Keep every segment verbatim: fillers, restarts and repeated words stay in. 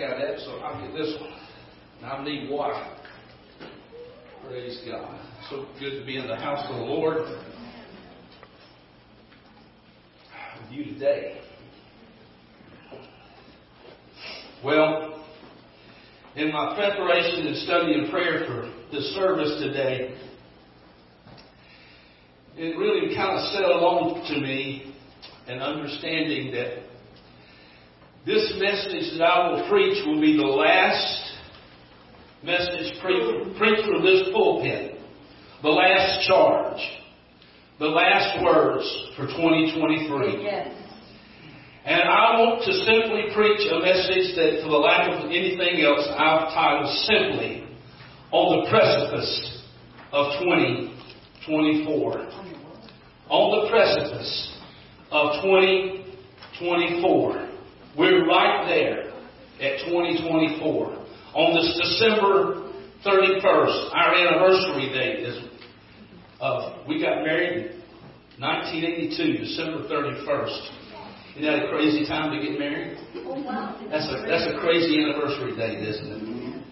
got that, so I'll get this one. And I need water. Praise God. So good to be in the house of the Lord with you today. Well, in my preparation and study and prayer for this service today, it really kind of settled on to me an understanding that this message that I will preach will be the last message pre- preached from this pulpit. The last charge. The last words for twenty twenty-three. Yes. And I want to simply preach a message that, for the lack of anything else, I've titled simply, On the Precipice of twenty twenty-four. On the precipice of twenty twenty-four. We're right there at twenty twenty-four. On this December thirty-first, our anniversary date is, uh, we got married in nineteen eighty-two, December thirty-first. Isn't that a crazy time to get married? Oh, wow. That's a, that's a crazy anniversary date, isn't it?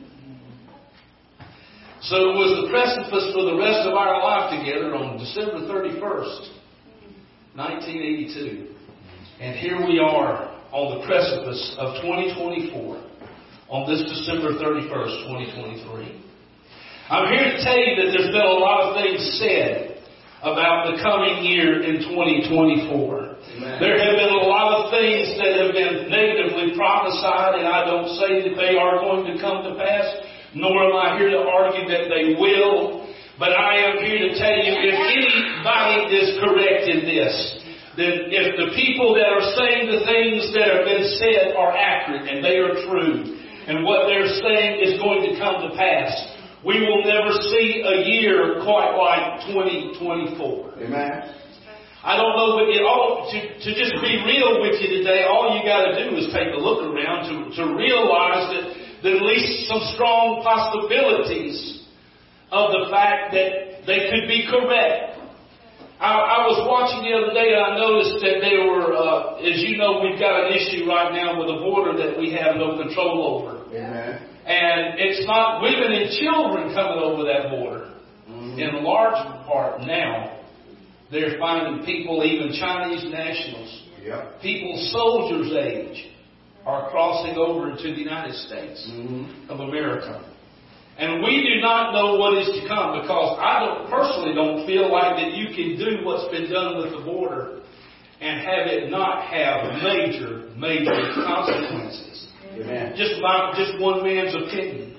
So it was the precipice for the rest of our life together on December thirty-first, nineteen eighty-two. And here we are on the precipice of twenty twenty-four. On this December thirty-first, twenty twenty-three. I'm here to tell you that there's been a lot of things said about the coming year in twenty twenty-four. Amen. There have been a lot of things that have been negatively prophesied, and I don't say that they are going to come to pass, nor am I here to argue that they will. But I am here to tell you, if anybody is correct in this, then if the people that are saying the things that have been said are accurate and they are true, and what they're saying is going to come to pass, we will never see a year quite like twenty twenty-four. Amen. I don't know, but it all, to, to just be real with you today, all you got to do is take a look around to, to realize that, that at least some strong possibilities of the fact that they could be correct. I, I was watching the other day and I noticed that there were, uh, as you know, we've got an issue right now with a border that we have no control over. Amen. And it's not women and children coming over that border. Mm-hmm. In large part now, they're finding people, even Chinese nationals, yep. people soldiers' age, are crossing over into the United States mm-hmm. of America. And we do not know what is to come, because I don't, personally don't feel like that you can do what's been done with the border and have it not have major, major consequences. Amen. Just my, just one man's opinion.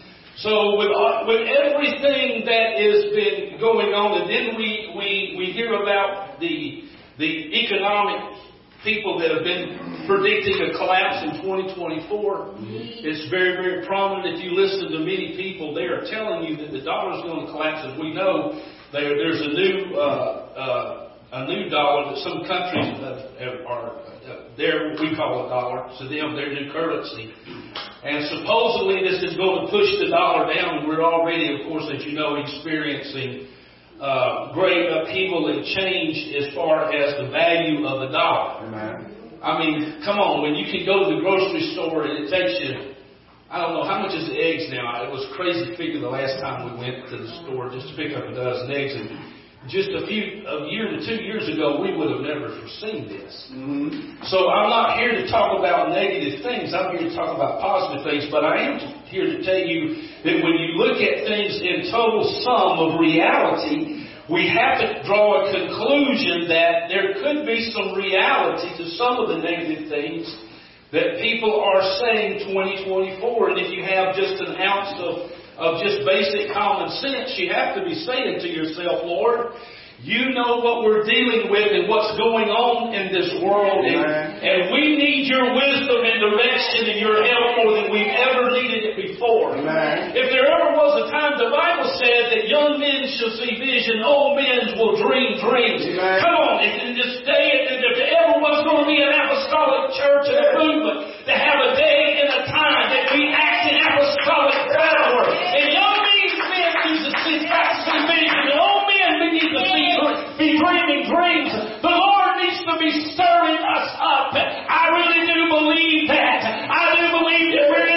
So with uh, with everything that has been going on, and then we, we, we hear about the the economic people that have been predicting a collapse in twenty twenty-four. Mm-hmm. It's very, very prominent. If you listen to many people, they are telling you that the dollar is going to collapse. As we know, there there's a new uh, uh, a new dollar that some countries have, are uh, there. We call a dollar to them their new currency, and supposedly this is going to push the dollar down. We're already, of course, as you know, experiencing uh, great upheaval and change as far as the value of the dollar. Amen. I mean, come on, when you can go to the grocery store and it takes you, I don't know, how much is the eggs now? It was a crazy figure the last time we went to the store just to pick up a dozen eggs. And just a few, a year to two years ago, we would have never foreseen this. Mm-hmm. So I'm not here to talk about negative things. I'm here to talk about positive things. But I am here to tell you that when you look at things in total sum of reality, we have to draw a conclusion that there could be some reality to some of the negative things that people are saying twenty twenty-four. And if you have just an ounce of, of just basic common sense, you have to be saying to yourself, Lord, you know what we're dealing with and what's going on in this world. And, and we need your wisdom and direction and your help more than we've ever needed it before. Amen. If there ever was a time, the Bible said that young men shall see vision, old men will dream dreams. Amen. Come on, in this day, if there ever was going to be an apostolic church and a movement, to have a day and a time that we act in apostolic power. And young men need to see, see vision, and old men need to see be dreaming dreams. The Lord needs to be stirring us up. I really do believe that. I do believe that we're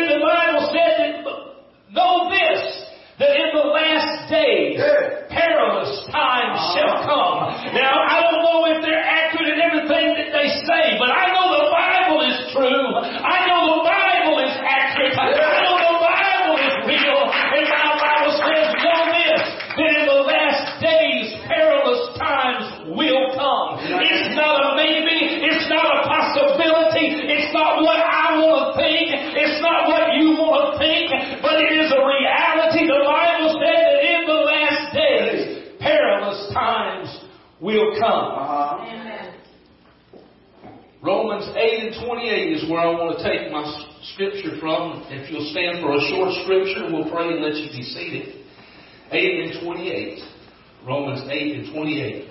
will come. Uh-huh. Amen. Romans eight and twenty-eight is where I want to take my scripture from. If you'll stand for a short scripture, we'll pray and let you be seated. eight and twenty-eight. Romans eight and twenty-eight.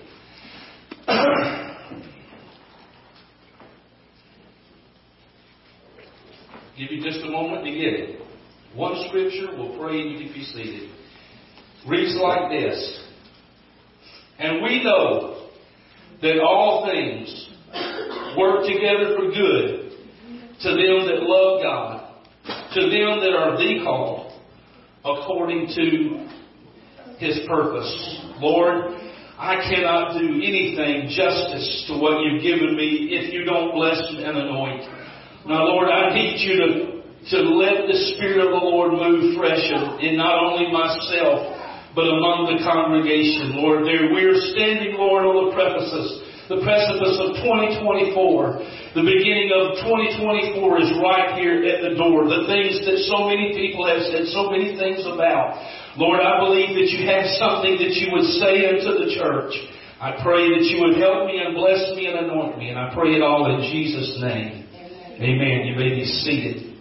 Give you just a moment to get it. One scripture, we'll pray and you can be seated. Reads like this. And we know that all things work together for good to them that love God, to them that are the called according to His purpose. Lord, I cannot do anything justice to what you've given me if you don't bless and anoint. Now, Lord, I need you to, to let the Spirit of the Lord move fresh in not only myself, but among the congregation. Lord, there we're standing, Lord, on the precipice, the precipice of twenty twenty-four. The beginning of twenty twenty-four is right here at the door. The things that so many people have said so many things about. Lord, I believe that you have something that you would say unto the church. I pray that you would help me and bless me and anoint me. And I pray it all in Jesus' name. Amen. You may be seated.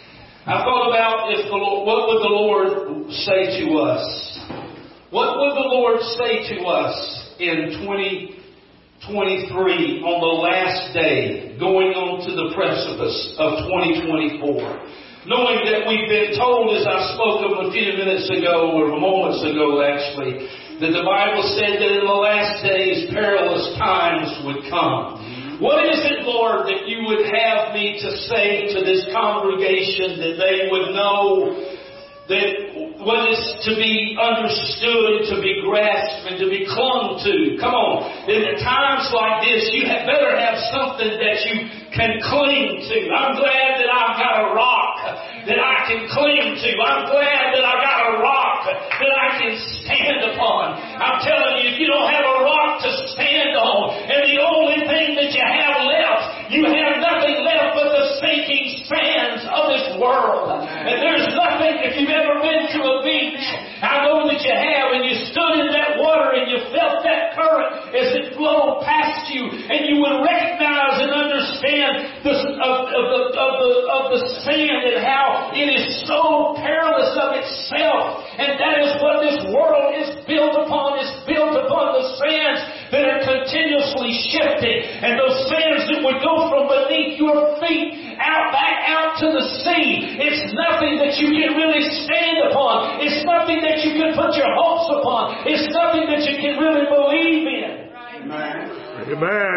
I thought about if the Lord, what would the Lord say to us? What would the Lord say to us in twenty twenty-three on the last day, going on to the precipice of twenty twenty-four? Knowing that we've been told, as I spoke of a few minutes ago, or moments ago actually, that the Bible said that in the last days perilous times would come. What is it, Lord, that you would have me to say to this congregation that they would know that what is to be understood, to be grasped, and to be clung to? Come on. In times like this, you had better have something that you can cling to. I'm glad that I've got a rock that I can cling to. I'm glad that I got a rock that I can stand upon. I'm telling you, if you don't have a rock to stand on, and the only thing that you have left, you have nothing left but the sinking sands of this world. And there's nothing, if you've ever been to a beach, I know that you have, and you stood in that water and you felt that current as it flowed past you, and you would recognize and understand the, of, of, the, of, the, of the sand and how it is so perilous of itself. And that is what this world is built upon. It's built upon the sands that are continuously shifting. And those sands that would go from beneath your feet out back out to the sea. It's nothing that you can really stand upon. It's nothing that you can put your hopes upon. It's nothing that you can really believe in. Amen. Amen.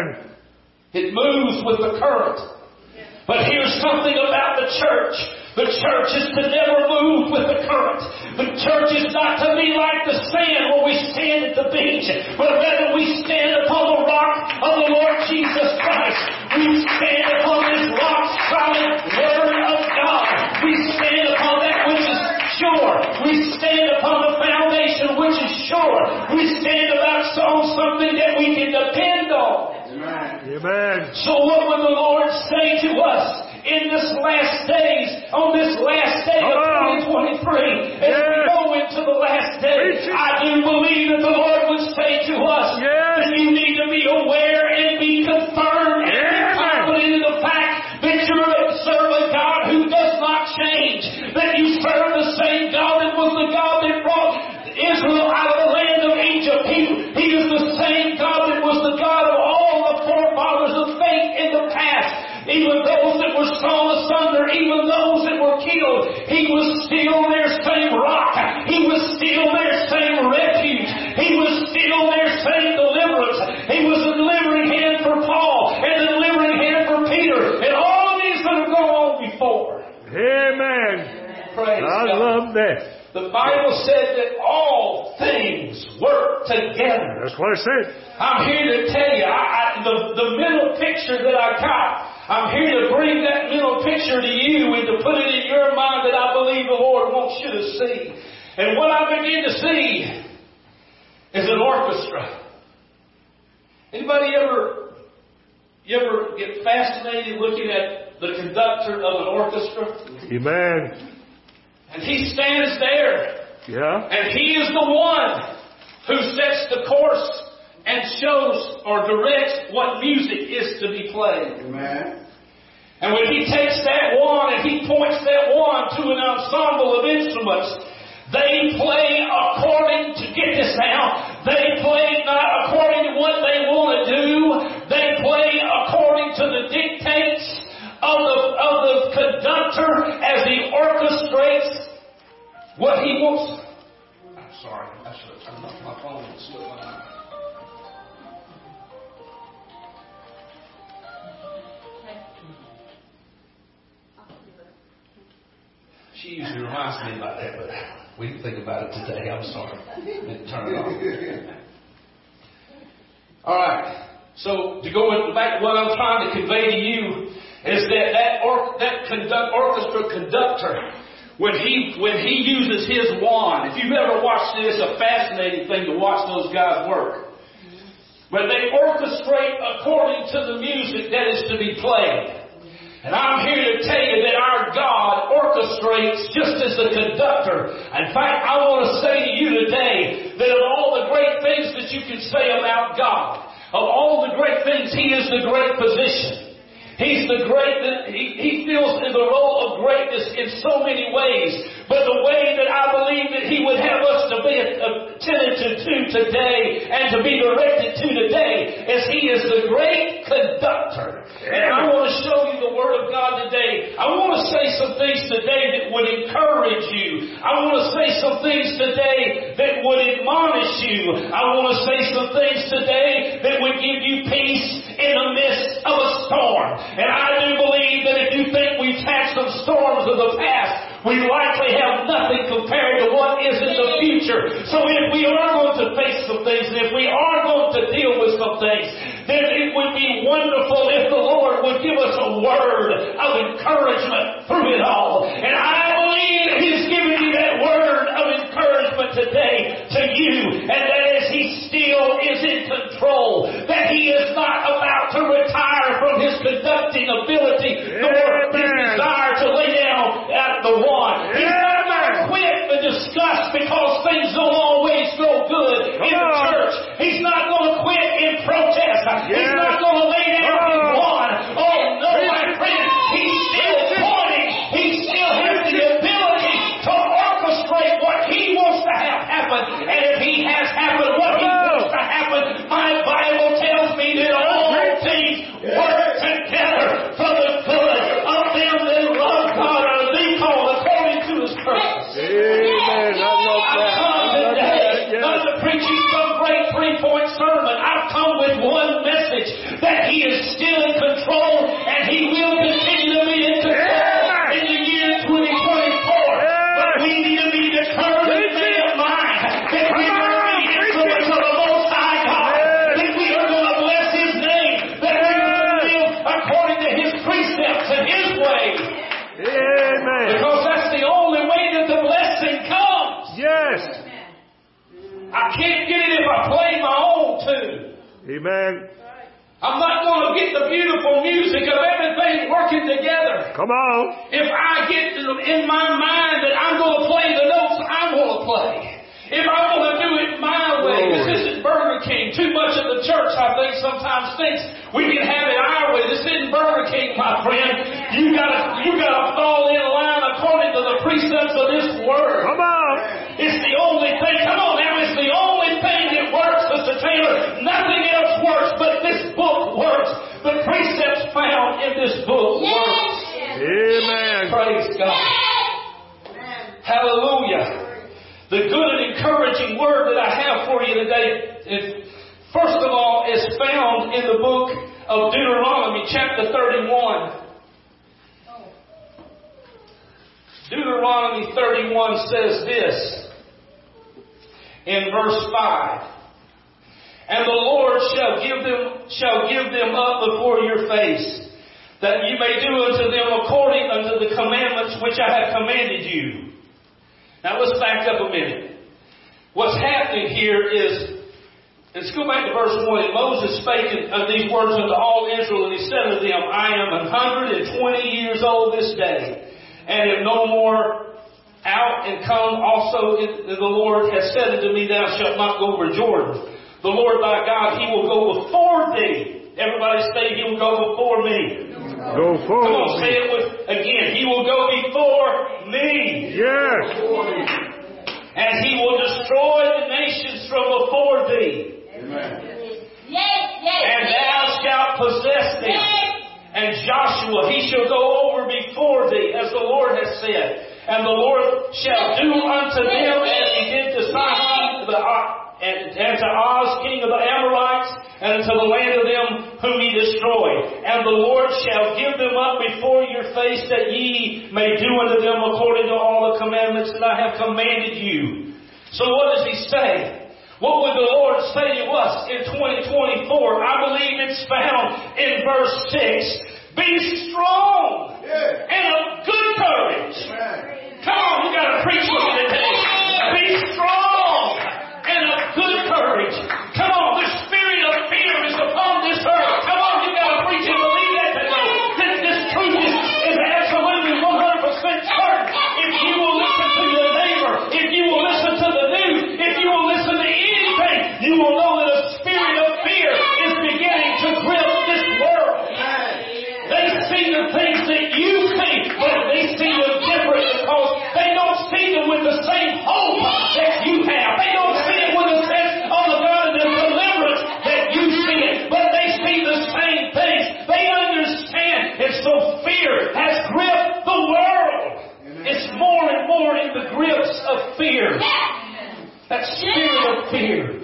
It moves with the current. But here's something about the church. The church is to never move with the current. The church is not to be like the sand where we stand at the beach, but rather we stand upon the rock of the Lord Jesus Christ. We stand upon this rock solid Word of God. We stand upon that which is sure. We stand upon the foundation which is sure. We stand about on something that we can depend on. Amen. So what would the Lord say to us in this last days, on this last day of twenty twenty-three, as yes. we go into the last day? I do believe that the Lord would say to us yes. that you need to be aware and be confirmed and be confident in the fact that you serve a God who does not change, that you serve the same God that was the God that brought Israel out of the land of Egypt. He, he is the same God that was the God of all the forefathers of faith in the past. Even those that were sawn asunder, even those that were killed, He was still their same rock. He was still their same refuge. He was still their same deliverance. He was a delivering hand for Paul and a delivering hand for Peter and all of these that have gone on before. Amen. Praise I God. love that. The Bible said that all things work together. That's what it said. I'm here to tell you, I, I, the, the mental picture that I got, I'm here to bring that mental picture to you and to put it in your mind that I believe the Lord wants you to see. And what I begin to see is an orchestra. Anybody ever, you ever get fascinated looking at the conductor of an orchestra? Amen. And he stands there. Yeah. And he is the one who sets the course and shows or directs what music is to be played. Amen. And when He takes that wand and He points that wand to an ensemble of instruments, they play according to, get this now, they play not according to what they want to do. They play according to the dictates of the, of the conductor as he orchestrates what he wants. I'm sorry, I should have turned off my phone and slipped my mind. She usually reminds me about that, but we didn't think about it today. I'm sorry. I didn't turn it off. All right. So to go back to what I'm trying to convey to you is that that, or, that conduct, orchestra conductor, when he when he uses his wand, if you've ever watched this, it's a fascinating thing to watch those guys work. But they orchestrate according to the music that is to be played. And I'm here to tell you that our God orchestrates just as the conductor. In fact, I want to say to you today that of all the great things that you can say about God, of all the great things, He is the great physician. He's the great, he, he fills in the role of greatness in so many ways. But the way that I believe that He would have us to be attentive to today and to be directed to today is He is the great conductor. And I want to show you the Word of God today. I want to say some things today that would encourage you. I want to say some things today that would admonish you. I want to say some things today that would give you peace in the midst of a storm. And I do believe that if you think we've had some storms of the past, we likely have nothing compared to what is in the future. So if we are going to face some things, and if we are going to deal with some things, then it would be wonderful if the Lord would give us a word of encouragement through it all. And I believe that He's given you that word of encouragement today to you, and that is He still is in control, that He is not about to retire from His conducting ability, nor His desire to lay down at the wand. He's not about to quit the disgust because things don't always go good in the church. He's not going to quit in protest. He's not going to lay down his wand. Oh no, my friend, He's still pointing. He still has the ability to orchestrate what He wants to have happen. And if He has happened what He wants to happen, my Bible tells me that all things work together for the good of them that love God or be called according to His purpose. Amen. I love that. I've come today not to preach you some great three-point sermon. I've come with one message, that He is still in control and He will continue to be in control in the year twenty twenty-four. But we need to be determined and made up mind that we are going to be influenced of the Most High God, that we are going to bless His name, that we are going to live according to His precepts and His ways. Amen. Because that's the only way that the blessing comes. Yes. I can't get it if I play my own tune. Amen. I'm not going to get the beautiful music of everything working together. Come on. If I get in my mind that I'm going to play the notes I'm going to play. If I want to do it my way. This isn't Burger King. Too much of the church, I think, sometimes thinks we can have it our way. This isn't Burger King, my friend. You gotta, you gotta fall in line according to the precepts of this Word. Come on. It's the only thing. Come on now. It's the only thing that works, Sister Taylor. Nothing else works, but this book works. The precepts found in this book works. Amen. Praise God. Hallelujah. The good and encouraging word that I have for you today, is, first of all, is found in the book of Deuteronomy, chapter thirty-one. Deuteronomy thirty-one says this in verse five. And the Lord shall give them shall give them up before your face, that you may do unto them according unto the commandments which I have commanded you. Now let's back up a minute. What's happening here is, let's go back to verse one. And Moses spake of these words unto all Israel, and he said unto them, I am an hundred and twenty years old this day, and am no more out and come. Also the Lord has said unto me, thou shalt not go over Jordan. The Lord thy God, He will go before thee. Everybody say, He will go before me. Go forward. Come on, say it with again. He will go before me. Yes. And He will destroy the nations from before thee. Amen. Yes, yes, and thou shalt possess them. And Joshua, he shall go over before thee, as the Lord has said. And the Lord shall do unto them as He did to Sihon, the, and, and to Oz, king of the Amorites, and to the land of them whom He destroyed. And the Lord shall give them up before your face, that ye may do unto them according to all the commandments that I have commanded you. So what does He say? What would the Lord say to us in twenty twenty-four? I believe it's found in verse six. Be strong yeah. and of good courage. Amen. Come on, you got to preach with me today. Be strong and of good courage. Come on, the spirit of fear is upon this earth. Come on, you got to preach and believe that today. This, this truth is, is absolutely one hundred percent certain. If you will listen to your neighbor, if you will listen to the news, if you will listen to anything, you will know that a spirit of fear is beginning to grip this world. They see the things that you see, but they see them different because they don't see them with the same hope that you have. They don't see it with a sense of the God and the deliverance that you see it, but they see the same things. They understand, and so fear has gripped the world. It's more and more in the grips of fear. That spirit of fear.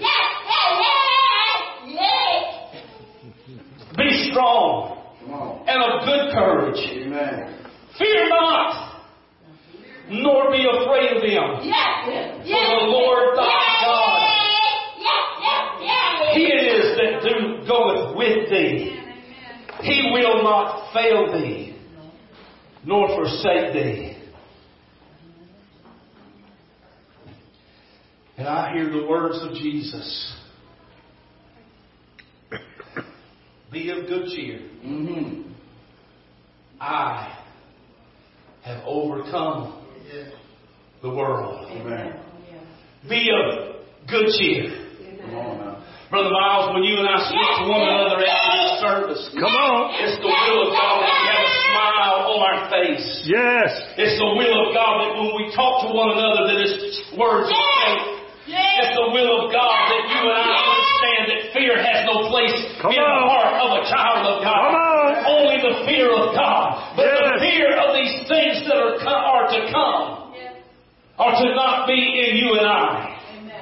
Be strong and of good courage. Amen. Fear not, nor be afraid of them. For the Lord thy God, He it is that do goeth with thee. He will not fail thee, nor forsake thee. And I hear the words of Jesus. Be of good cheer. Mm-hmm. I have overcome the world. Amen. Be of good cheer. Come on now. Brother Miles, when you and I speak to one another after this service, Come on. it's the will of God that we have a smile on our face. Yes. It's the will of God that when we talk to one another that it's words of faith. It's the will of God that you and I understand that fear has no place Come in on. the heart of a child of God. Come on. Only the fear of God. But Yes. the fear of these things that are, co- are to come are to not be in you and I.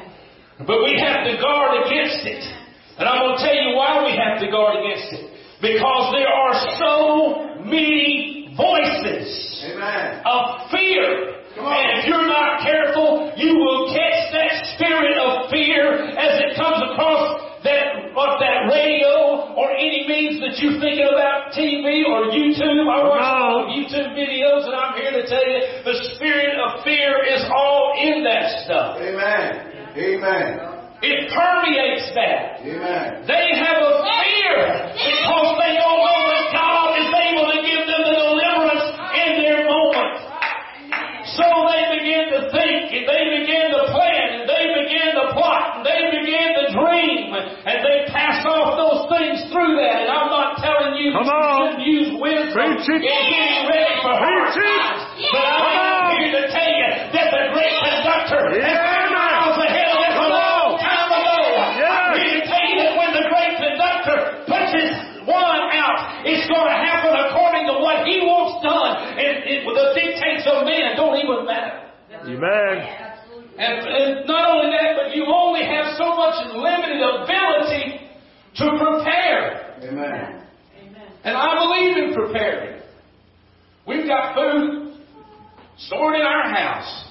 But we have to guard against it. And I'm going to tell you why we have to guard against it. Because there are so many voices Amen. of fear. And if you're not careful, you will catch that spirit of fear as it comes across that, what, that radio or any means that you're thinking about, T V or YouTube. I watch a lot of YouTube videos, and I'm here to tell you the spirit of fear is all in that stuff. Amen. Amen. It permeates that. Amen. They have a fear because they don't know that God is able to give them the deliverance in their moment. So they begin to think, and they begin to plan, and they begin to plot, and they begin to dream, and they pass off those things through that. And I'm not telling you Come that you on. shouldn't use wisdom Preach it. in getting ready for hard Preach it. times. But I'm here to tell you that the great conductor is Yeah. miles ahead of us a long time ago. Yeah. I'm here to tell you that when the great conductor puts his one out, it's going to happen according to what he wants done. And it, the dictates of men don't even matter. Amen. And, and not only that, but you only have so much limited ability to prepare. Amen. And I believe in preparing. We've got food stored in our house.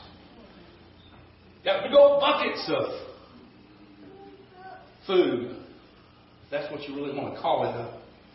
Got big old buckets of food. That's what you really want to call it, huh?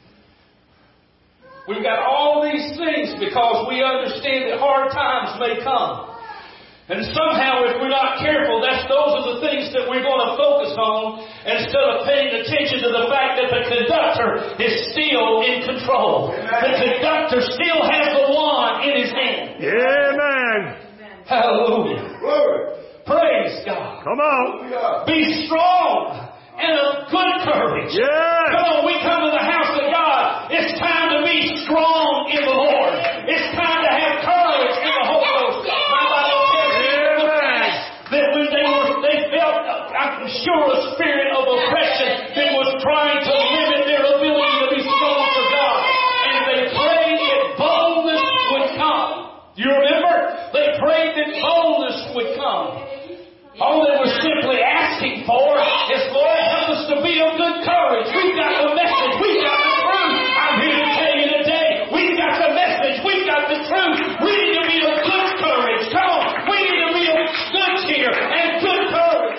We've got all these things because we understand that hard times may come. And somehow, if we're not careful, that's those are the things that we're going to focus on instead of paying attention to the fact that the conductor is still in control. Amen. The conductor still has the wand in his hand. Amen. Hallelujah. Glory. Praise God. Come on. Hallelujah. Be strong and of good courage. Yes. Come on, we come to the house of God. It's time to be strong in the Lord. It's time to have courage in the Holy Ghost. My Bible tells me that when they were, they felt, I'm sure, a spirit of oppression that was trying to limit their ability to be strong for God. And they prayed that boldness would come. You remember? They prayed that boldness would come. All they were simply asking for is, Lord, help us to be of good courage. We've got the message. We've got the truth. I'm here to tell you today, we've got the message. We've got the truth. We need to be of good courage. Come on. We need to be of good cheer and good courage.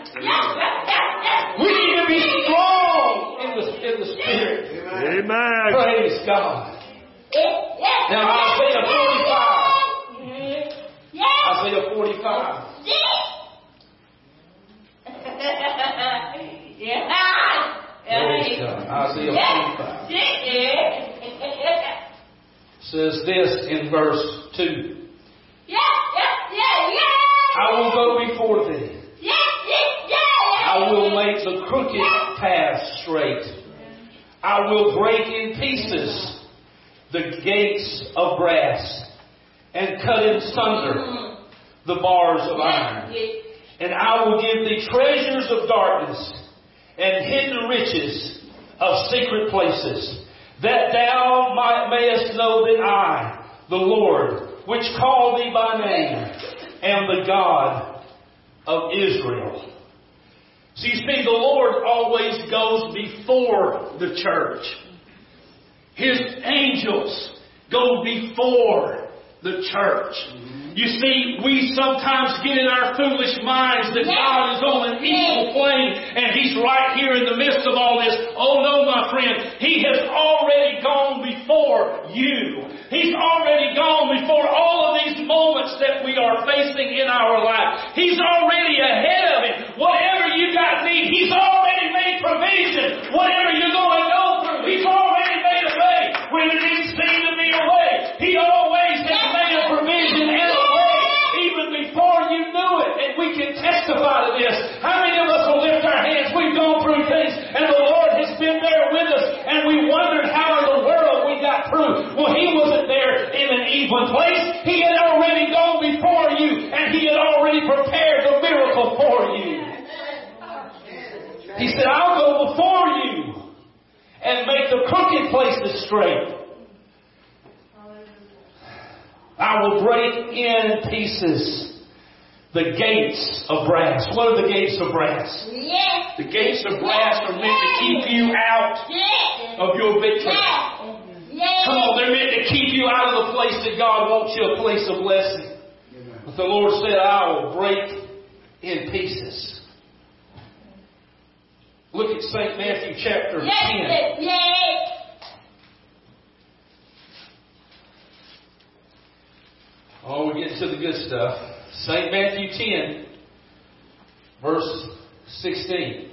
We need to be strong in the, in the Spirit. Amen. Praise God. Now, Isaiah forty-five. Isaiah forty-five. Praise God. Isaiah forty-five says this in verse two. I will go before thee. I will make the crooked path straight. I will break in pieces the gates of brass and cut in sunder the bars of iron. And I will give thee treasures of darkness and hidden riches of secret places, that thou might mayest know that I, the Lord, which call thee by name, am the God of Israel. So you see, the Lord always goes before the church. His angels go before the church. You see, we sometimes get in our foolish minds that God is on an equal plane and He's right here in the midst of all this. Oh no, my friend. He has already gone before you. He's already gone before all of these moments that we are facing in our life. He's already ahead of it. Whatever you got need, He's already made provision. Whatever you're going to go through, He's already made a way when there didn't seem to be a way. He always has made a provision and a way even before you knew it. And we can testify to this. How many of us will lift our hands? We've gone through things and the Lord has been there with us and we wondered how in the world we got through. Well, He wasn't there in an even place. He had already gone before you and He had already prepared the miracle for you. He said, I'll go before you and make the crooked places straight. I will break in pieces the gates of brass. What are the gates of brass? The gates of brass are meant to keep you out of your victory. Come on, they're meant to keep you out of the place that God wants you, a place of blessing. But the Lord said, I will break in pieces. Look at Saint Matthew chapter ten. Oh, we're getting to the good stuff. Saint Matthew ten, verse sixteen.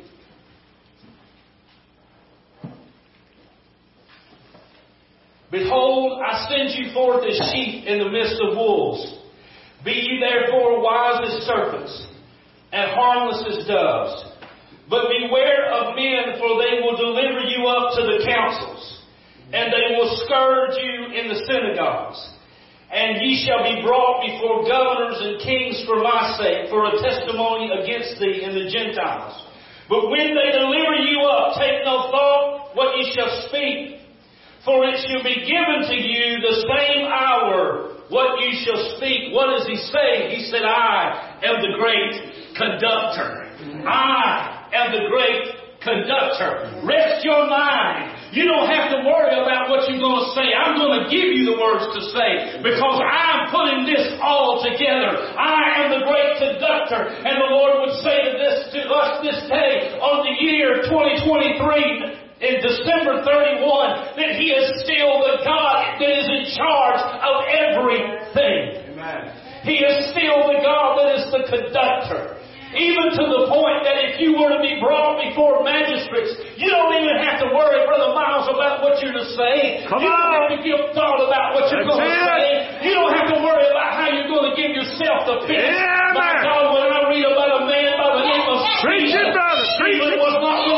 Behold, I send you forth as sheep in the midst of wolves. Be ye therefore wise as serpents, and harmless as doves. But beware of men, for they will deliver you up to the councils, and they will scourge you in the synagogues. And ye shall be brought before governors and kings for my sake, for a testimony against thee and the Gentiles. But when they deliver you up, take no thought what ye shall speak. For it shall be given to you the same hour what ye shall speak. What does He say? He said, I am the great conductor. I am the great conductor. Rest your mind. You don't have to worry about what you're going to say. I'm going to give you the words to say because I'm putting this all together. I am the great conductor. And the Lord would say to this to us this day on the year twenty twenty-three in December thirty-first that He is still the God that is in charge of everything. Amen. He is still the God that is the conductor. Even to the point that if you were to be brought before magistrates, you don't even have to worry, Brother Miles, about what you're to say. Come you don't on. have to give thought about what you're That's going to it. say. You don't have to worry about how you're going to give yourself the peace. Yeah, My man. God, when I read about a man by the name of Preach it, Stephen, brother. Preach Stephen it. was not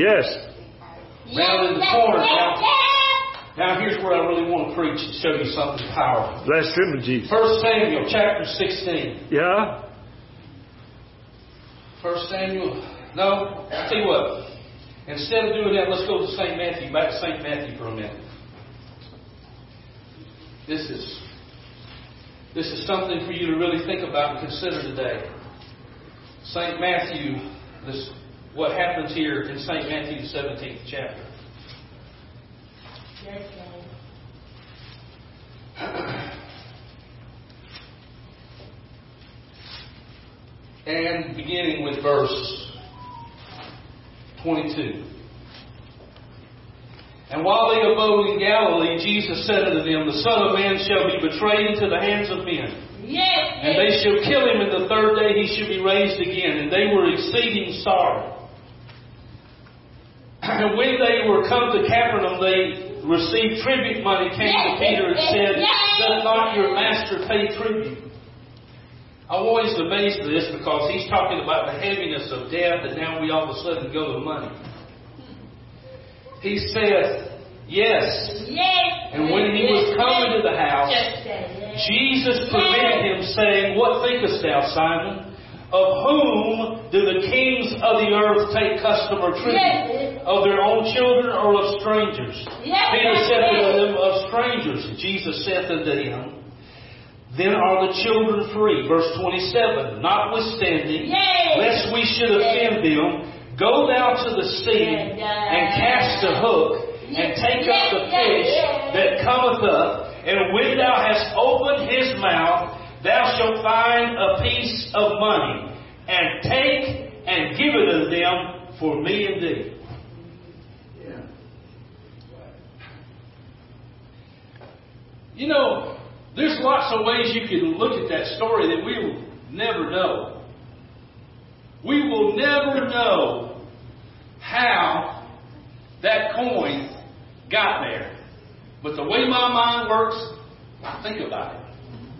Yes. Down in the corner. Now, now here's where I really want to preach and show you something powerful. Bless him, Jesus. First Samuel chapter sixteen. Yeah. First Samuel. No, I'll tell you what. Instead of doing that, let's go to Saint Matthew. Back to Saint Matthew for a minute. This is this is something for you to really think about and consider today. Saint Matthew, this what happens here in Saint Matthew, the seventeenth chapter. And beginning with verse twenty-two. And while they abode in Galilee, Jesus said unto them, The Son of Man shall be betrayed into the hands of men. Yes, and they shall kill him, and the third day he shall be raised again. And they were exceeding sorry. And when they were come to Capernaum, they received tribute money, came to Peter and said, Does not your master pay tribute? I'm always amazed at this because he's talking about the heaviness of death, and now we all of a sudden go to money. He saith, Yes. And when he was come into the house, Jesus prevented him, saying, What thinkest thou, Simon? Of whom do the kings of the earth take custom or tribute? Of their own children or of strangers? Peter said unto them, Of strangers. Jesus saith unto him, Then are the children free. Verse twenty-seven. Notwithstanding, lest we should offend them, go thou to the sea and cast a hook and take up the fish that cometh up. And when thou hast opened his mouth, thou shalt find a piece of money, and take and give it unto them for me and thee. Yeah. You know, there's lots of ways you can look at that story that we will never know. We will never know how that coin got there. But the way my mind works, I think about it.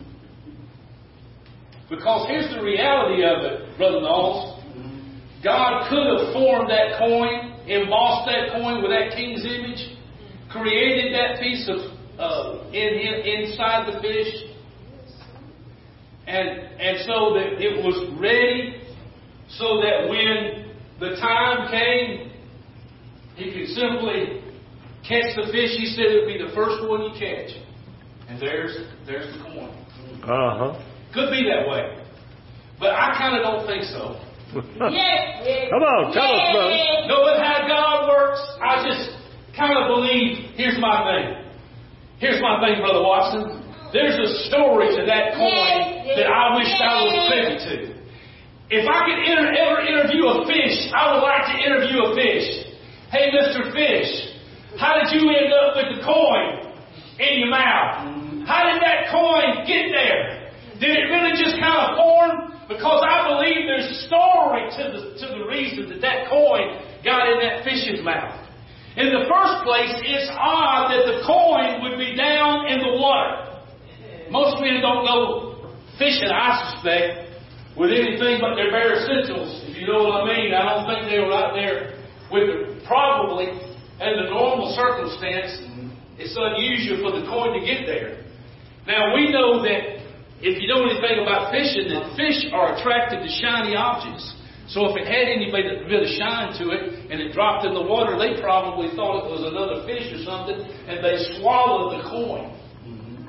Because here's the reality of it, Brother Knowles. God could have formed that coin, embossed that coin with that king's image, created that piece of uh, in, in inside the fish, and and so that it was ready, so that when the time came, he could simply catch the fish. He said it would be the first one you catch, and there's there's the coin. Uh huh. Could be that way. But I kind of don't think so. Come on, tell us, brother. Knowing how God works, I just kind of believe, here's my thing. Here's my thing, Brother Watson. There's a story to that coin that I wished I was privy to. If I could enter, ever interview a fish, I would like to interview a fish. Hey, Mister Fish, how did you end up with the coin in your mouth? How did that coin get there? Did it really just kind of form? Because I believe there's a story to the, to the reason that that coin got in that fish's mouth. In the first place, it's odd that the coin would be down in the water. Most men don't go fishing, I suspect, with anything but their bare essentials. If you know what I mean, I don't think they were out there with it. Probably, in the normal circumstance, it's unusual for the coin to get there. Now, we know that if you know anything about fishing, that fish are attracted to shiny objects. So if it had any bit of shine to it and it dropped in the water, they probably thought it was another fish or something, and they swallowed the coin. Mm-hmm.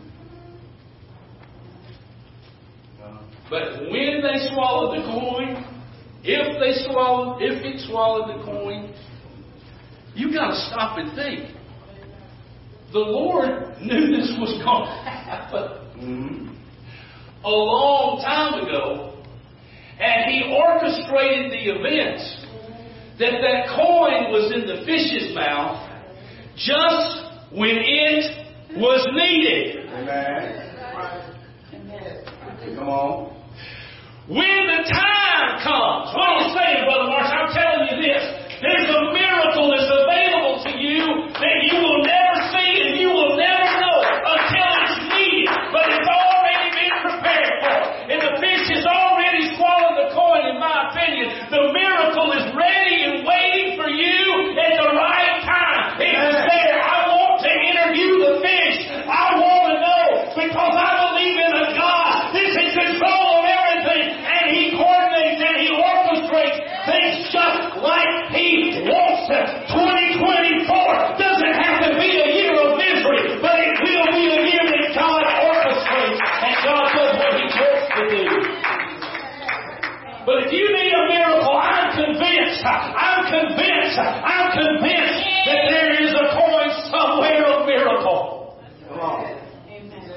But when they swallowed the coin, if they swallowed, if it swallowed the coin, you got to stop and think. The Lord knew this was going to happen. Mm-hmm. A long time ago, and He orchestrated the events that that coin was in the fish's mouth just when it was needed. Amen. Come on. When the time comes, what are you saying, Brother Marsh? I'm telling you this. There's a miracle that's available to you that you will never see and you will never know until it's needed. But it's already been prepared for. And the fish has already swallowed the coin, in my opinion. The miracle is ready and waiting for you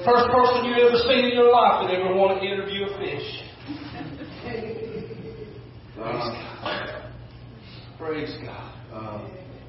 First person you ever seen in your life that ever wanted to interview a fish. Praise God. Praise God. Uh,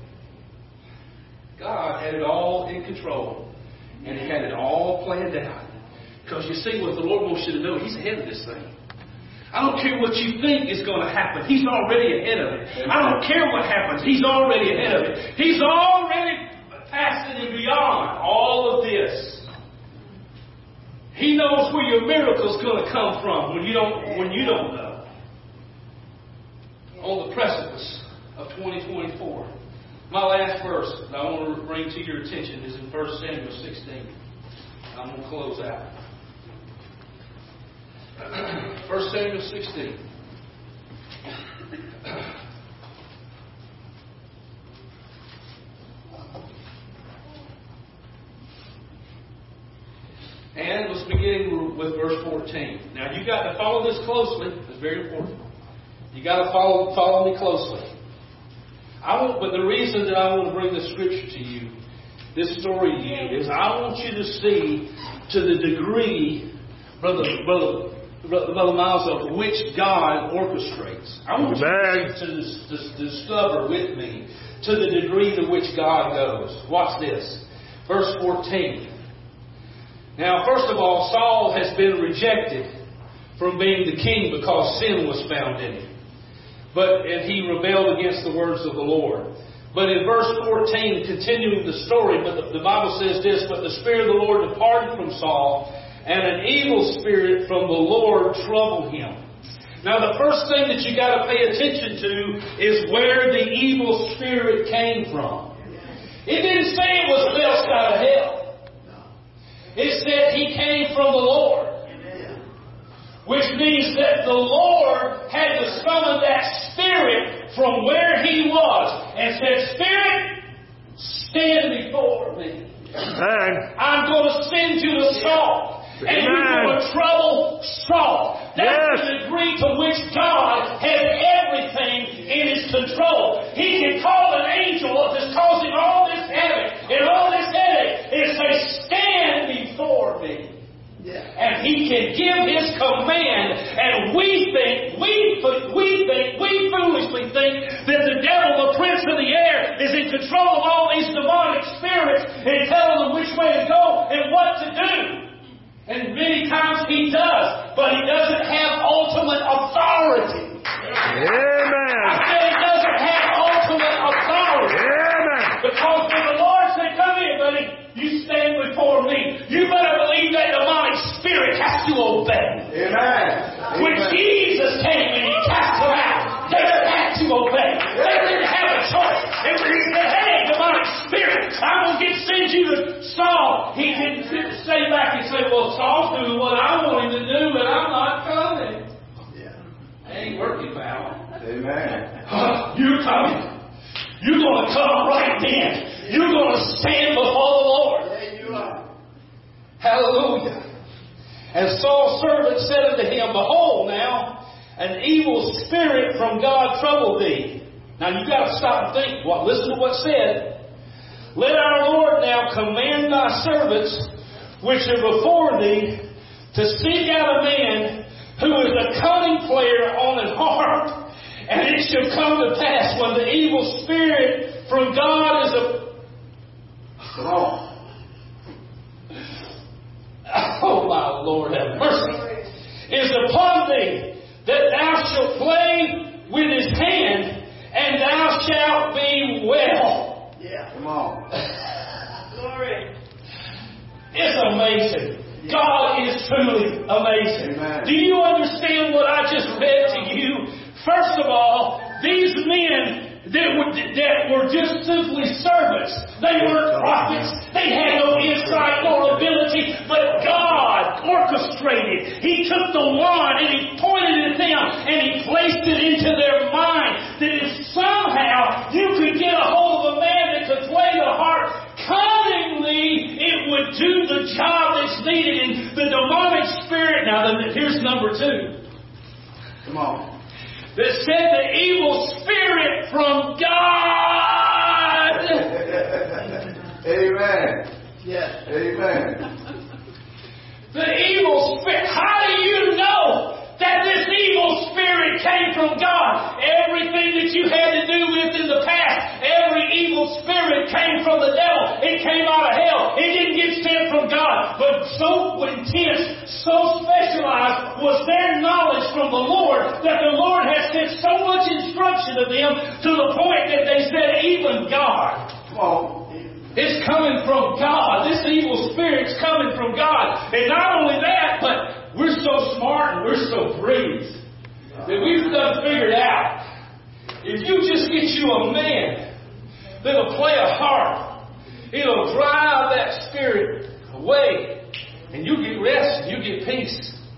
God had it all in control. And He had it all planned out. Because you see, what the Lord wants you to know, He's ahead of this thing. I don't care what you think is going to happen. He's already ahead of it. I don't care what happens. He's already ahead of it. He's already past it and beyond all of this. He knows where your miracle's going to come from when you don't when you don't know. On the precipice of twenty twenty-four. My last verse that I want to bring to your attention is in First Samuel sixteen. I'm going to close out. First Samuel sixteen. And let's begin with verse fourteen. Now you got to follow this closely. It's very important. You got to follow follow me closely. I want, but the reason that I want to bring this scripture to you, this story to you, is I want you to see to the degree, brother, brother, brother, brother Miles, of which God orchestrates. I want Amen. you to, to, to discover with me to the degree to which God goes. Watch this, verse fourteen. Now, first of all, Saul has been rejected from being the king because sin was found in him. But and he rebelled against the words of the Lord. But in verse fourteen, continuing the story, but the, the Bible says this, but the Spirit of the Lord departed from Saul, and an evil spirit from the Lord troubled him. Now, the first thing that you got to pay attention to is where the evil spirit came from. It didn't say it was the left side of hell. It said he came from the Lord. Which means that the Lord had to summon that spirit from where he was and said, Spirit, stand before me. Amen. I'm going to send you to Saul. And Amen. You're going to trouble Saul. That's yes. the degree to which God has everything in His control. He can call an angel that's causing all this havoc and all this headache and say, stand before me. Yeah. And He can give His command. And we think, we, we think, we foolishly think that the devil, the prince of the air, is in control of all these demonic spirits and telling them which way to go and what to do. And many times he does, but he doesn't have ultimate authority. Amen. I say he doesn't have ultimate authority. Amen. Because when the Lord said, come here, buddy, you stand before me, you better believe that demonic spirit has to obey. Amen. When Amen. Jesus came and He cast them out, they had to obey. They didn't have a choice. And when He said, hey, demonic spirit, I'm going to send you to Saul, He didn't stay back and say, well, Saul's doing what I want him to do, but I'm not coming. Yeah. That ain't working, pal. Amen. You're coming. You're going to come right then. You're going to stand before the Lord. Yeah, you are. Hallelujah. And Saul's servant said unto him, behold now, an evil spirit from God troubled thee. Now you've got to stop and think. Well, listen to what's said. Let our Lord now command thy servants which are before thee to seek out a man who is a cunning player on an harp. And it shall come to pass when the evil spirit from God is a... Oh, oh my Lord, have mercy. Is upon thee, that thou shalt play with his hand, and thou shalt be well. Yeah, come on. Glory. It's amazing. God is truly amazing. Amen. Do you understand what I just read to you? First of all, these men that were, that were just simply servants. They weren't prophets. They had no insight nor ability, but God orchestrated. He took the wand and He pointed at them and He placed it into their mind that if somehow you could get a hold of a man that could play the harp cunningly, it would do the job that's needed. And the demonic spirit, now here's number two. Come on. That said the evil spirit from God. Amen. Yes. Amen. The evil spirit. How do you know that this evil spirit came from God? Everything that you had to do with in the past, every evil spirit came from the devil. It came out of hell. It didn't get sent from God. But so intense, so specialized was their knowledge from the Lord that the Lord has sent so much instruction to them to the point that they said, even God. Come on. It's coming from God. This evil spirit's coming from God. And not only that, but we're so smart and we're so brilliant that we've done figured out. If you just get you a man that'll play a harp, it'll drive that spirit away, and you get rest and you get peace.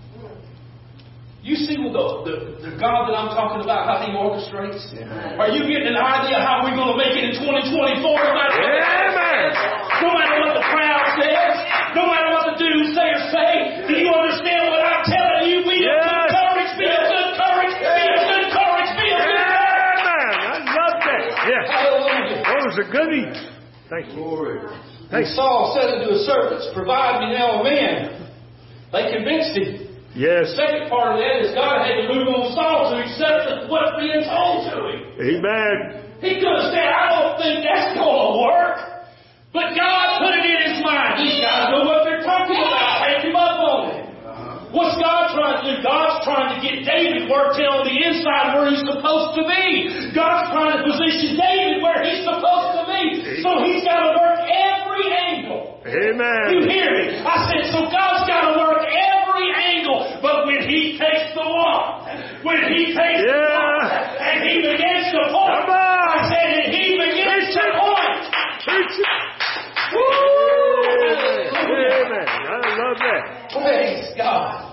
You see the, the, the God that I'm talking about, how He orchestrates? Yeah. Are you getting an idea how we're going to make it in twenty twenty-four? No matter, Amen. no matter what the crowd says, no matter what the dudes say or say, do you understand what I'm telling you? Be Yes. of good courage, be of good courage, be of good courage, be of good courage. Amen. I love that. Yes. Hallelujah. Those are goodies. Thank you. Glory. And Saul said unto his servants, provide me now a man. They convinced him. Yes. The second part of that is God had to move on Saul to accept what's being told to him. Amen. He could have said, I don't think that's going to work. But God put it in his mind. These guys know what they're talking about. Take him up on it. What's God trying to do? God's trying to get David worked in on the inside where he's supposed to be. God's trying to position David where he's supposed to be. So he's got to work every angle. Amen. You hear me? I said, so God's got to work every angle. But when He takes the one, when He takes Yeah. the one, and He begins to point, Come on. I said, and He begins to point. Preach it. Woo! Amen. I love that. Praise God.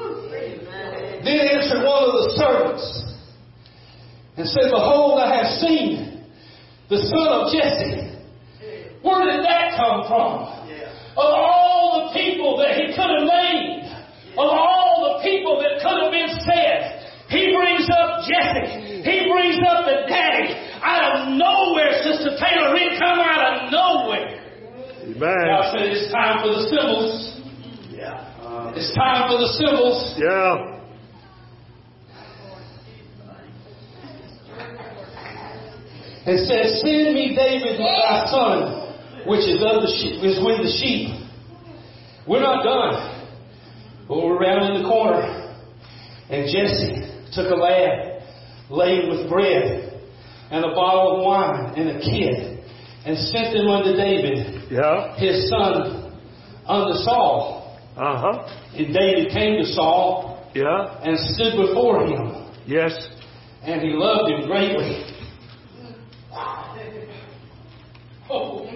Then answered one of the servants and said, behold, I have seen the son of Jesse. Where did that come from? Of all the people that he could have named, of all the people that could have been said, he brings up Jesse. He brings up the daddy. Out of nowhere, Sister Taylor, it come out of nowhere. Amen. God said it's time for the symbols. Yeah. It's time for the symbols. Yeah. And said, send me David thy son, which is of the sheep, is with the sheep. We're not done. But we're around in the corner. And Jesse took a lad laden with bread and a bottle of wine and a kid and sent them unto David, Yeah. his son, unto Saul. Uh-huh. And David came to Saul Yeah. and stood before him. Yes. And he loved him greatly. Oh.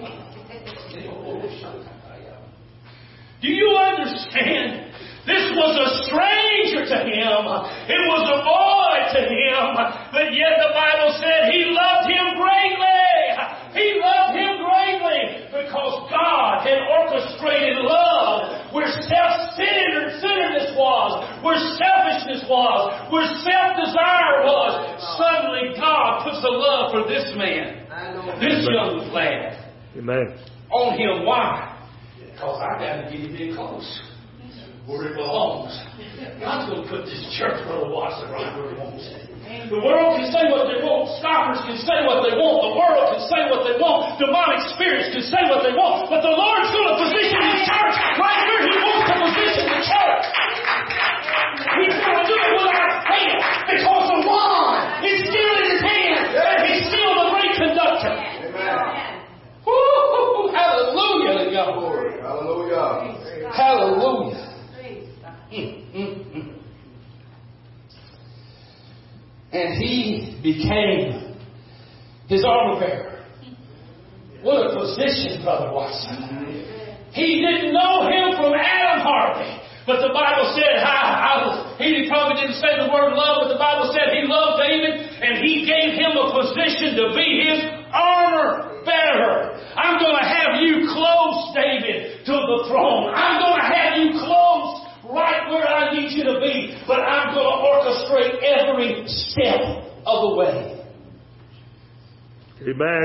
Do you understand? This was a stranger to him. It was a boy to him. But yet the Bible said he loved him greatly. He loved him greatly because God had orchestrated love where self-centeredness was, where selfishness was, where self-desire was. Suddenly God puts a love for this man, this young lad, Amen. on him. Why? Because I got to get him in close where it belongs. God's going to put this church, Brother Watson, right where it wants it. The world can say what they want. Scoffers can say what they want. The world can say what they want. Demonic spirits can say what they want. But the Lord's going to position His church right where He wants to position the church. He's going to do it without fail because the wand is still in His hand and He's still the great conductor. Woo! Hallelujah to God. Hallelujah. Hallelujah. Mm, mm, mm. And he became his armor bearer. What a position, Brother Watson. He didn't know him from Adam Harvey. But the Bible said, I, I was, he probably didn't say the word love, but the Bible said he loved David and he gave him a position to be his armor bearer. I'm going to have you close, David, to the throne. I'm going to have you close right where I need you to be. But I'm going to orchestrate every step of the way. Amen.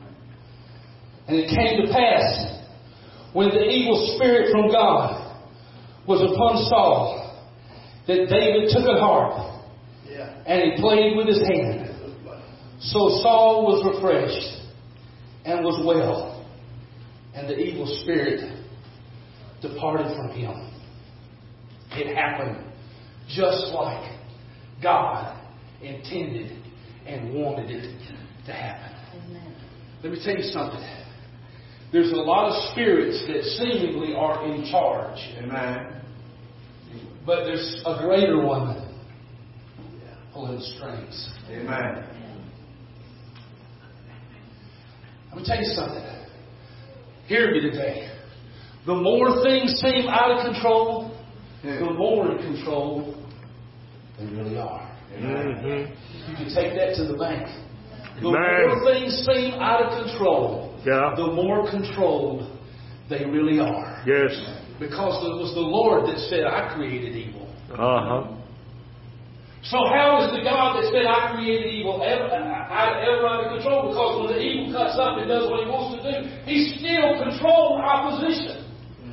And it came to pass when the evil spirit from God was upon Saul, that David took a harp and he played with his hand. So Saul was refreshed and was well, and the evil spirit departed from him. It happened just like God intended and wanted it to happen. Amen. Let me tell you something. There's a lot of spirits that seemingly are in charge. Amen. But there's a greater one pulling the strings. Amen. Let me tell you something. Hear me today. The more things seem out of control, yeah. the more in control they really are. Mm-hmm. You can take that to the bank. The Man. more things seem out of control, yeah. the more controlled they really are. Yes. Because it was the Lord that said, I created evil. Uh-huh. So how is the God that said, I created evil, ever, ever out of control? Because when the evil cuts up and does what he wants to do, he still controls opposition.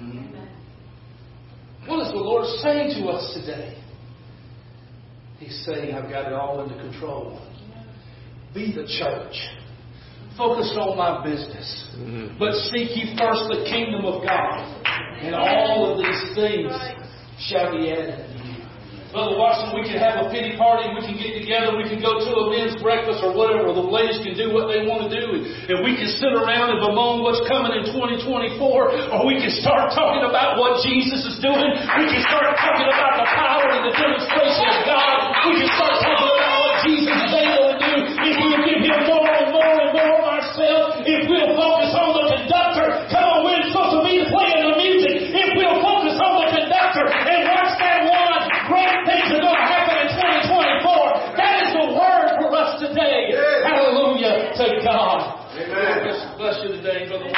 Mm-hmm. What is the Lord saying to us today? He's saying, I've got it all under control. Be the church. Focus on my business. Mm-hmm. But seek ye first the kingdom of God. And all of these things shall be added unto you. Brother Watson, we can have a pity party. We can get together. We can go to a men's breakfast or whatever. The ladies can do what they want to do. And, and we can sit around and bemoan what's coming in twenty twenty-four. Or we can start talking about what Jesus is doing. We can start talking about the power and the demonstration of God. We can start talking about what Jesus is able to do. If we'll give Him more and more and more of ourselves. If we'll focus on the conductor. Come on, we're supposed to be playing the music. If we'll focus on the conductor and watch that one, great things are going to happen in twenty twenty-four. That is the word for us today. Yes. Hallelujah to God. Amen. Bless, bless you today, Brother.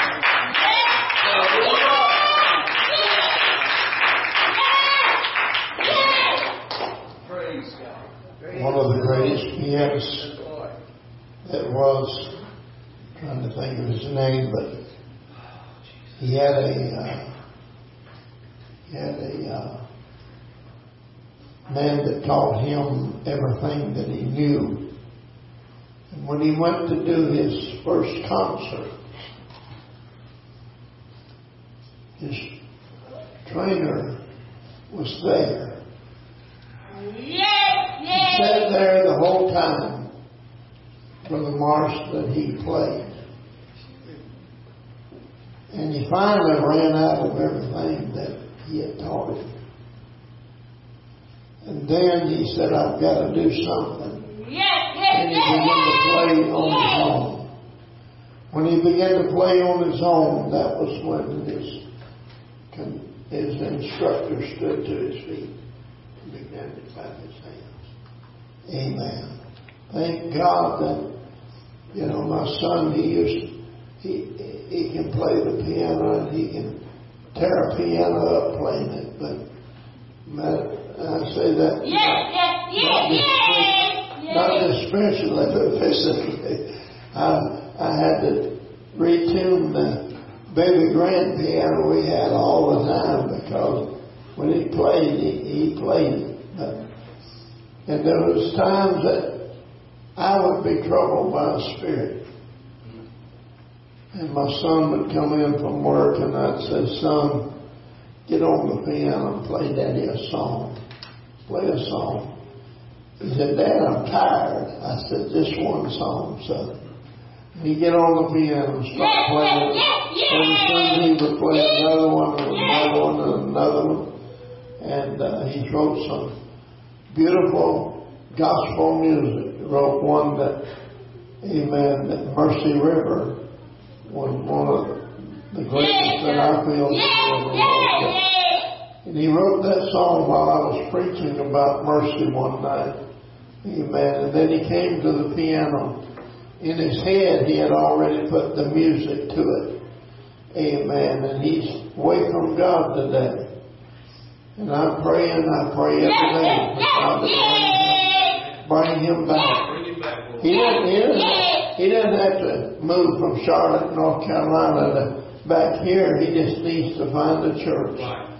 Praise God. One of the greatest pianists that was, I'm trying to think of his name, but he had a uh, he had a uh, man that taught him everything that he knew. And when he went to do his first concert, his trainer was there. He sat there the whole time, Brother Marsh, that he played. And he finally ran out of everything that he had taught him. And then he said, I've got to do something. And he began to play on his own. When he began to play on his own, that was when his, his instructor stood to his feet and began to clap his hands. Amen. Thank God that, you know, my son, he used, he, he can play the piano and he can tear a piano up playing it, but I say that yes, yes, yes, yes, not just spiritually, but physically. I, I had to retune the baby grand piano we had all the time because when he played, he, he played it. But, and there was times that I would be troubled by a spirit. And my son would come in from work and I'd say, son, get on the piano and play Daddy a song. Play a song. He said, Dad, I'm tired. I said, just one song, son. And he'd get on the piano and start playing. And soon he would play another one and another one and another one. And uh, he wrote some beautiful gospel music. He wrote one that, amen, that Mercy River was one of the greatest that I feel ever wrote. And he wrote that song while I was preaching about mercy one night. Amen. And then he came to the piano. In his head, he had already put the music to it. Amen. And he's away from God today. And I'm praying, I pray every day for God to bring him, bring him back. He didn't, he, didn't, he didn't have to move from Charlotte, North Carolina to back here. He just needs to find a church.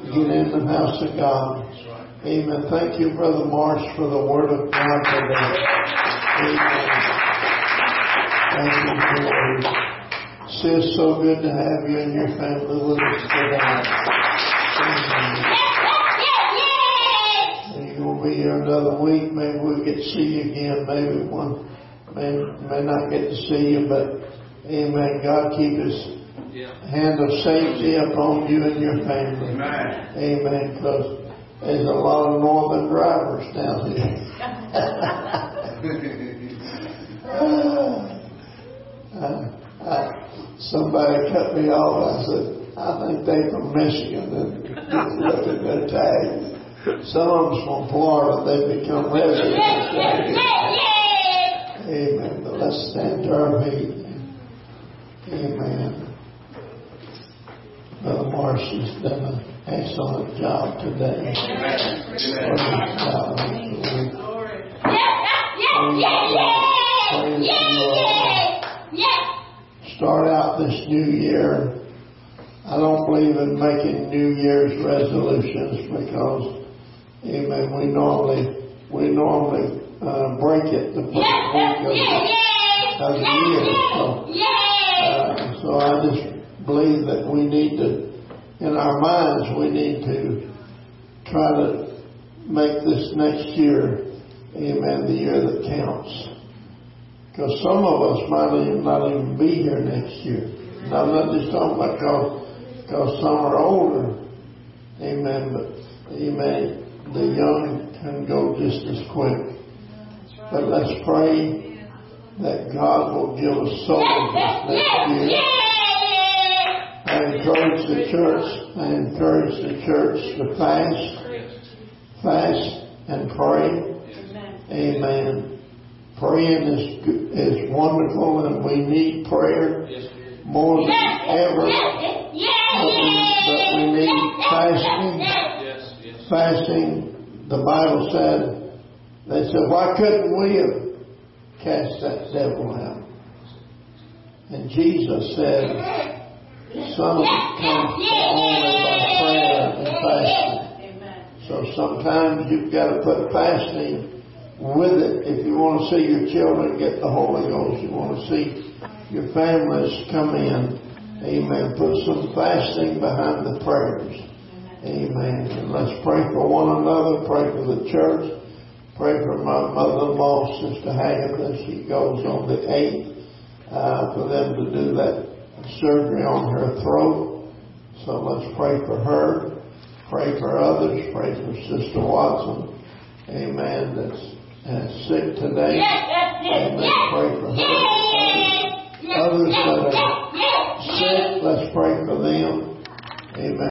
get in the house of God. Amen. Thank you, Brother Marsh, for the word of God today. Amen. Thank you for the word. It's so good to have you and your family with us today. Amen. We'll be here another week. Maybe we'll get to see you again. Maybe one may, may not get to see you, but amen. God keep His hand of safety upon you and your family. Amen. Amen. Because there's a lot of northern drivers down here. uh, uh, somebody cut me off. I said, I think they're from Michigan. And looked at their tags. Some of them's from Florida. They become residents. Amen. But let's stand to our feet. Amen. Brother Marsh has done an excellent job today. Start out this new year. I don't believe in making New Year's resolutions because amen. We normally we normally uh, break it the first week of the, of the year. So, uh, so I just believe that we need to, in our minds, we need to try to make this next year, amen, the year that counts. Because some of us might even not even be here next year. And I'm not just talking about because, because some are older, amen, but amen. The young can go just as quick. But let's pray that God will give us souls this next year. I encourage the church, I encourage the church to fast, fast and pray. Amen. Praying is, is wonderful and we need prayer more than ever. But we need fasting. Fasting, the Bible said, they said, why couldn't we have cast that devil out? And Jesus said, some come only by prayer and fasting. So sometimes you've got to put fasting with it. If you want to see your children get the Holy Ghost, you want to see your families come in, amen, put some fasting behind the prayers. Amen. And let's pray for one another. Pray for the church. Pray for my mother-in-law, Sister Haggard, as she goes on the eighth, uh, for them to do that surgery on her throat. So let's pray for her. Pray for others. Pray for Sister Watson. Amen. That's, that's sick today. Amen. Pray for her. Others, others that are sick, let's pray for them. Amen.